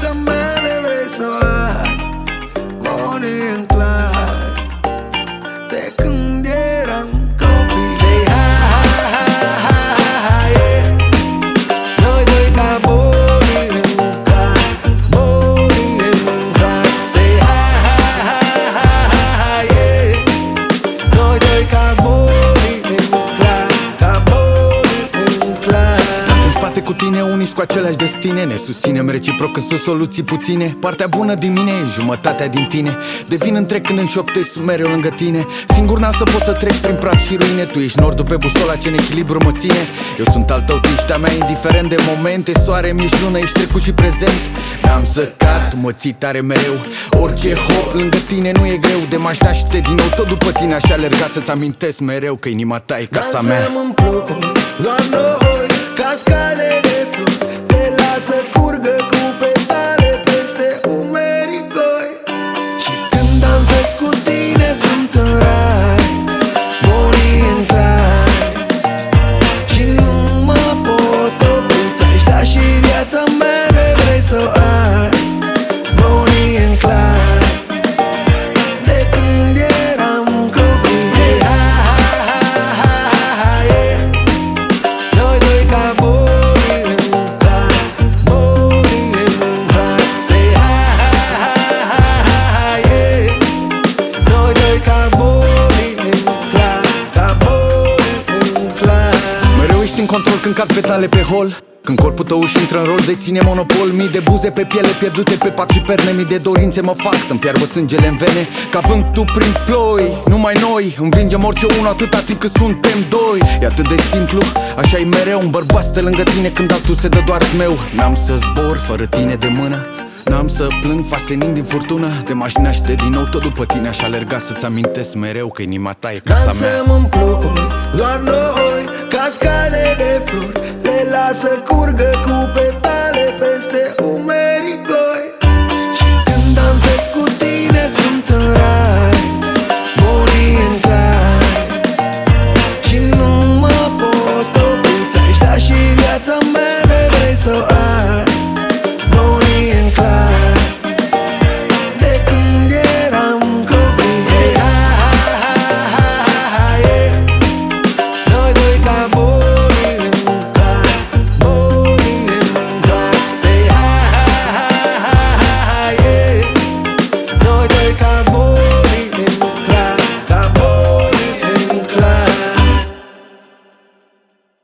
viața mea de vrei să o ai. Bonnie and Clyde, de când eram copii. Say ha ha ha ha ha yeah. Noi doi ca Bonnie and Clyde, Bonnie and Clyde. Say ha ha ha ha ha ha yeah. Noi doi ca Bonnie and Clyde, ca Bonnie and Clyde. Stăm în spate cu tine, uniți cu aceleași destine. Ne susținem reciproc, că sunt soluții puține. Partea bună din mine e jumătatea din tine. Devin întreg când înșoptei, sunt mereu lângă tine. Singur n-am să pot să trec prin praf și ruine. Tu ești nordul pe busola ce în echilibru mă ține. Eu sunt al tău, tu ești a mea, indiferent de momente. Soare, mi-ești lună, ești trecut și prezent. N-am să cad, tu mă ții tare mereu. Orice hop lângă tine nu e greu. De m-aș naște din nou, tot după tine aș alerga. Să-ți amintesc mereu că inima ta e casa mea. Dansăm în ploi, doar noi, cascade de flori. Le lasă curgă cu petale peste umerii goi. Și când dansez cu tine sunt în rai, Bonnie and Clyde. Și nu mă pot opri, ți-aș da și viața mea de vrei să o ai. Bonnie and Clyde, de când eram copii. Say ha ha ha ha ha ha yeah. Noi doi ca Bonnie and Clyde, Bonnie and Clyde. Say ha ha ha ha ha ha yeah. Noi doi ca Bonnie and Clyde, ca Bonnie and Clyde. Mereu ești în control când cad petale pe hol. Când corpul tău își intră în rol, deține monopol. Mii de buze pe piele pierdute pe pat și perne. Mii de dorințe mă fac să-mi fiarbă sângele în vene. Ca vântul prin ploi, numai noi învingem orice unul atâta timp cât suntem doi. E atât de simplu, așa-i mereu. Un bărbat stă lângă tine când altul se dă doar meu. N-am să zbor fără tine de mână, n-am să plâng fasenind din furtună. De m-aș naște din nou, tot după tine aș alerga. Să-ți amintesc mereu că inima ta e casa mea. Dansăm în ploi, doar noi, cascade de flori. Le lasă curgă cu petale peste umerii goi. Și când dansez cu tine sunt în rai, Bonnie and Clyde. Și nu mă pot opri, ți-aș da și viața mea